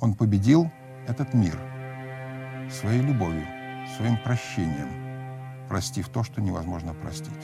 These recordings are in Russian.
Он победил этот мир своей любовью, своим прощением, простив то, что невозможно простить.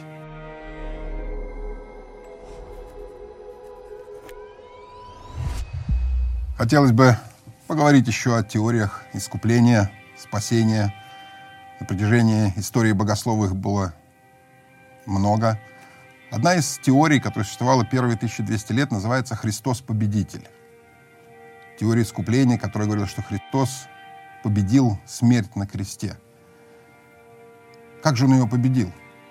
Хотелось бы поговорить еще о теориях искупления, спасения. На протяжении истории богословов их было много. Одна из теорий, которая существовала первые 1200 лет, называется «Христос победитель». Теория искупления, которая говорила, что Христос победил смерть на кресте. Как же он ее победил?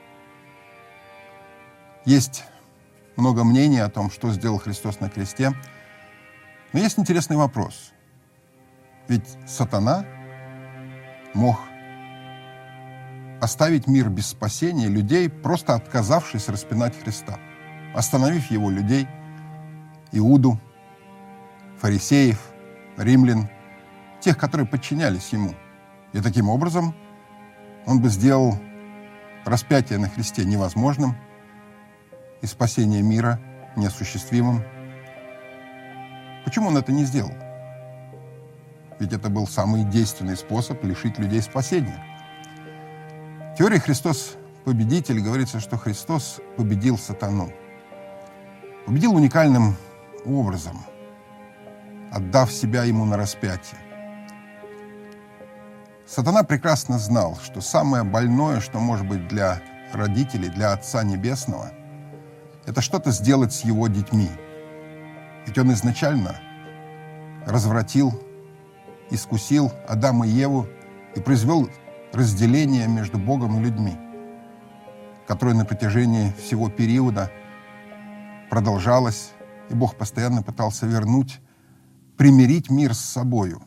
Есть много мнений о том, что сделал Христос на кресте. Но есть интересный вопрос. Ведь сатана мог оставить мир без спасения людей, просто отказавшись распинать Христа, остановив его людей, Иуду, фарисеев, римлян, тех, которые подчинялись ему. И таким образом он бы сделал распятие на Христе невозможным и спасение мира неосуществимым. Почему он это не сделал? Ведь это был самый действенный способ лишить людей спасения. В теории «Христос победитель» говорится, что Христос победил сатану. Победил уникальным образом, отдав себя ему на распятие. Сатана прекрасно знал, что самое больное, что может быть для родителей, для Отца Небесного, это что-то сделать с его детьми. Ведь он изначально развратил, искусил Адама и Еву и произвел разделение между Богом и людьми, которое на протяжении всего периода продолжалось, и Бог постоянно пытался вернуть, примирить мир с собою.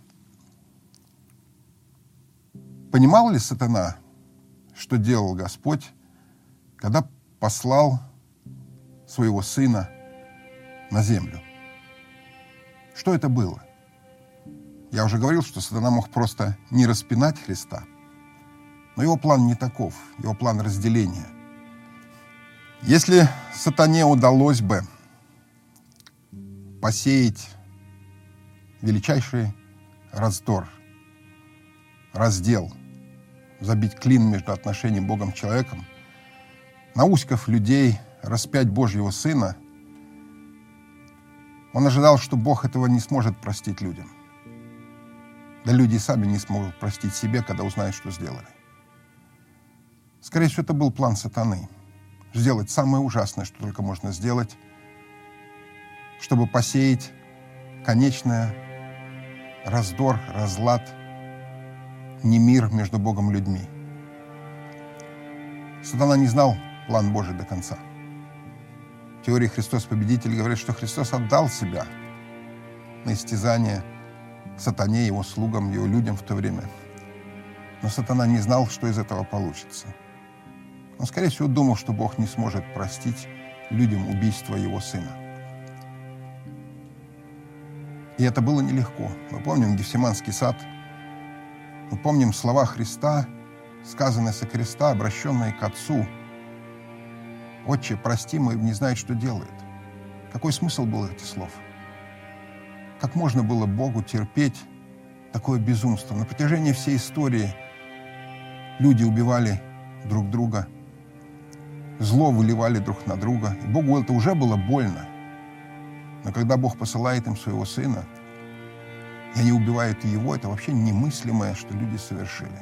Понимал ли сатана, что делал Господь, когда послал своего Сына на землю? Что это было? Я уже говорил, что сатана мог просто не распинать Христа, но его план не таков, его план разделения. Если сатане удалось бы посеять величайший раздор, раздел, забить клин между отношением Богом и человеком, науськав людей распять Божьего Сына, он ожидал, что Бог этого не сможет простить людям. Да люди и сами не смогут простить себе, когда узнают, что сделали. Скорее всего, это был план сатаны. Сделать самое ужасное, что только можно сделать, чтобы посеять конечный раздор, разлад, немир между Богом и людьми. Сатана не знал план Божий до конца. В теории «Христос победитель» говорит, что Христос отдал себя на истязание сатане, его слугам, его людям в то время. Но сатана не знал, что из этого получится. Он, скорее всего, думал, что Бог не сможет простить людям убийство его сына. И это было нелегко. Мы помним Гефсиманский сад, мы помним слова Христа, сказанные со креста, обращенные к Отцу. «Отче, прости, мы не знают, что делает». Какой смысл был этих слов? Как можно было Богу терпеть такое безумство? На протяжении всей истории люди убивали друг друга, зло выливали друг на друга. И Богу это уже было больно. Но когда Бог посылает им своего Сына, и они убивают Его, это вообще немыслимое, что люди совершили.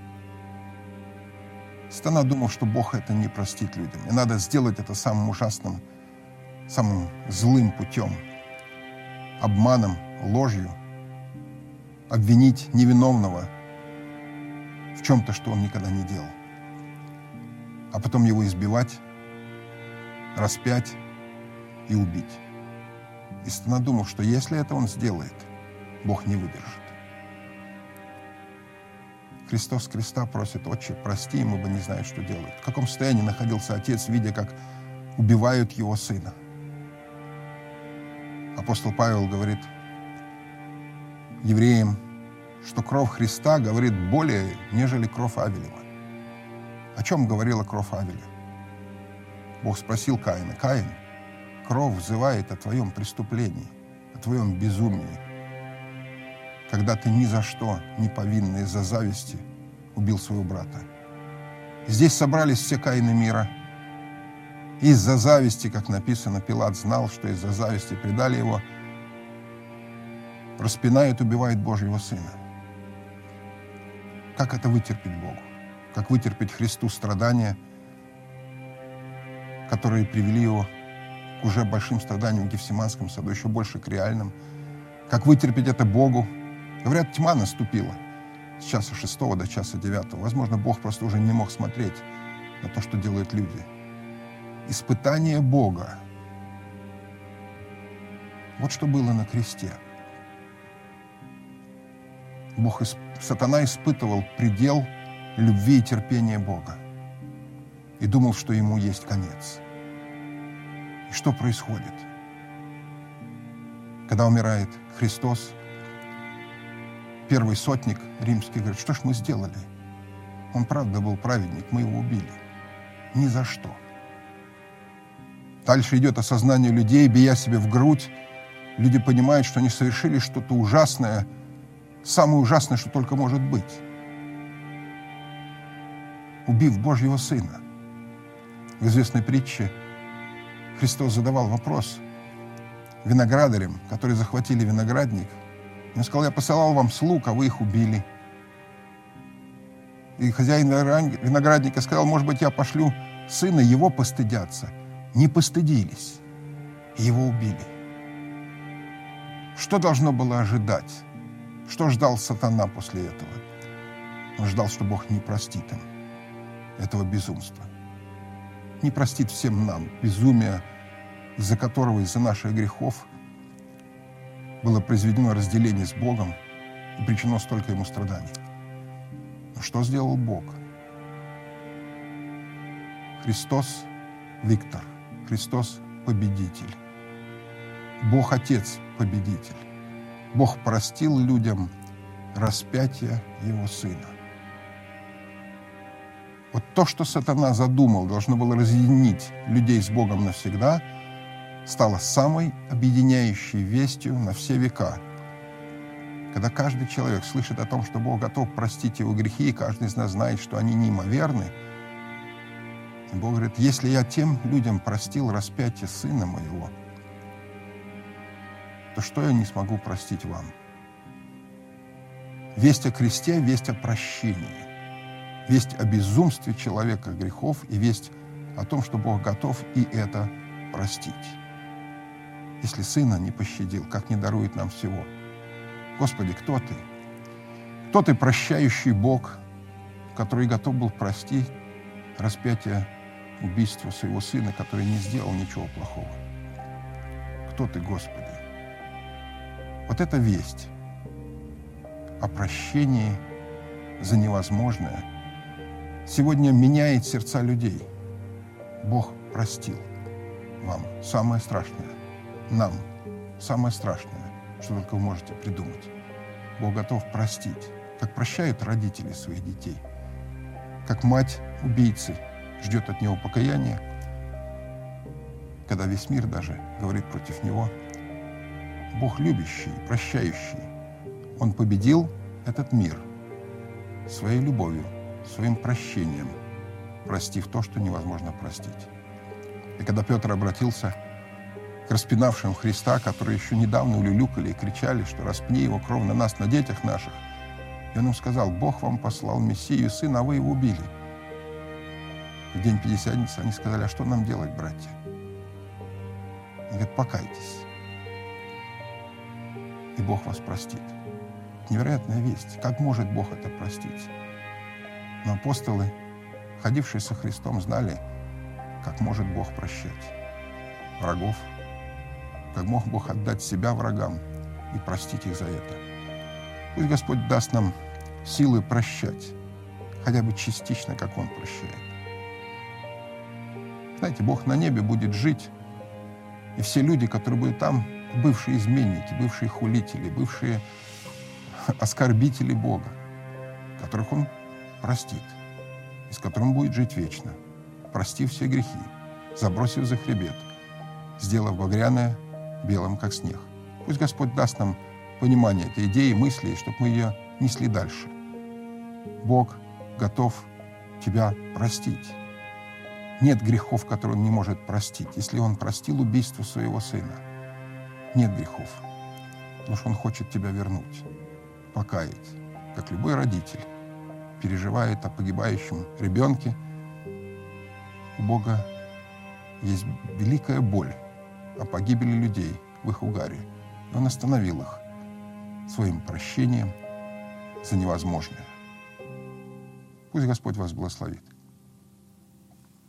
Сатана думал, что Бог это не простит людям. И надо сделать это самым ужасным, самым злым путем. Обманом, ложью. Обвинить невиновного в чем-то, что он никогда не делал. А потом его избивать, распять и убить. И сатана думал, что если это он сделает, Бог не выдержит. Христос с креста просит: «Отче, прости им, ибо не знают, что делают». В каком состоянии находился Отец, видя, как убивают его Сына? Апостол Павел говорит евреям, что кровь Христа говорит более, нежели кровь Авелева. О чем говорила кровь Авеля? Бог спросил Каина: «Каин, кровь взывает о твоем преступлении, о твоем безумии. когда ты ни за что не повинный из-за зависти убил своего брата. Здесь собрались все Каины мира. Из-за зависти, как написано, Пилат знал, что из-за зависти предали его, распинают, убивают Божьего Сына. Как это вытерпеть Богу? Как вытерпеть Христу страдания, которые привели его к уже большим страданиям в Гефсиманском саду, еще больше к реальным? Как вытерпеть это Богу? Говорят, тьма наступила с часа 6 до часа 9. Возможно, Бог просто уже не мог смотреть на то, что делают люди. Испытание Бога. Вот что было на кресте. Сатана испытывал предел любви и терпения Бога и думал, что ему есть конец. И что происходит? Когда умирает Христос, первый сотник римский говорит: что ж мы сделали? Он правда был праведник, мы его убили. Ни за что. Дальше идет осознание людей, бия себе в грудь. Люди понимают, что они совершили что-то ужасное, самое ужасное, что только может быть. Убив Божьего Сына. В известной притче Христос задавал вопрос виноградарям, которые захватили виноградник. Он сказал: я посылал вам слуг, а вы их убили. И хозяин виноградника сказал: может быть, я пошлю сына, его постыдятся. Не постыдились, и его убили. Что должно было ожидать? Что ждал сатана после этого? Он ждал, что Бог не простит им этого безумства. Не простит всем нам безумия, из-за которого, из-за наших грехов было произведено разделение с Богом и причинено столько ему страданий. Но что сделал Бог? Христос – Виктор. Христос – победитель. Бог Отец – победитель. Бог простил людям распятие Его Сына. Вот то, что сатана задумал, должно было разъединить людей с Богом навсегда, стало самой объединяющей вестью на все века. Когда каждый человек слышит о том, что Бог готов простить его грехи, и каждый из нас знает, что они неимоверны, и Бог говорит: если я тем людям простил распятие Сына Моего, то что я не смогу простить вам? Весть о кресте, весть о прощении, весть о безумстве человека грехов и весть о том, что Бог готов и это простить. Если Сына не пощадил, как не дарует нам всего? Господи, кто Ты? Кто Ты, прощающий Бог, который готов был простить распятие убийства своего Сына, который не сделал ничего плохого? Кто Ты, Господи? Вот эта весть о прощении за невозможное сегодня меняет сердца людей. Бог простил вам самое страшное, нам самое страшное, что только вы можете придумать. Бог готов простить, как прощают родители своих детей, как мать убийцы ждет от него покаяния, когда весь мир даже говорит против него. Бог любящий, прощающий. Он победил этот мир своей любовью, своим прощением, простив то, что невозможно простить. И когда Петр обратился к распинавшим Христа, которые еще недавно улюлюкали и кричали, что распни его кровь на нас, на детях наших, и он им сказал: Бог вам послал Мессию, Сына, а вы его убили. В день Пятидесятницы они сказали: а что нам делать, братья? Он говорит: покайтесь, и Бог вас простит. Невероятная весть. Как может Бог это простить? Но апостолы, ходившие со Христом, знали, как может Бог прощать врагов, как мог Бог отдать себя врагам и простить их за это. Пусть Господь даст нам силы прощать, хотя бы частично, как Он прощает. Знаете, Бог на небе будет жить, и все люди, которые будут там, бывшие изменники, бывшие хулители, бывшие оскорбители Бога, которых Он простит, и с которым будет жить вечно, простив все грехи, забросив за хребет, сделав багряное белым, как снег. Пусть Господь даст нам понимания этой идеи, мысли, и чтобы мы ее несли дальше. Бог готов тебя простить. Нет грехов, которые Он не может простить. Если Он простил убийство своего сына, нет грехов, потому что Он хочет тебя вернуть, покаять, как любой родитель переживает о погибающем ребенке. У Бога есть великая боль о погибели людей в их угаре. И Он остановил их своим прощением за невозможное. Пусть Господь вас благословит.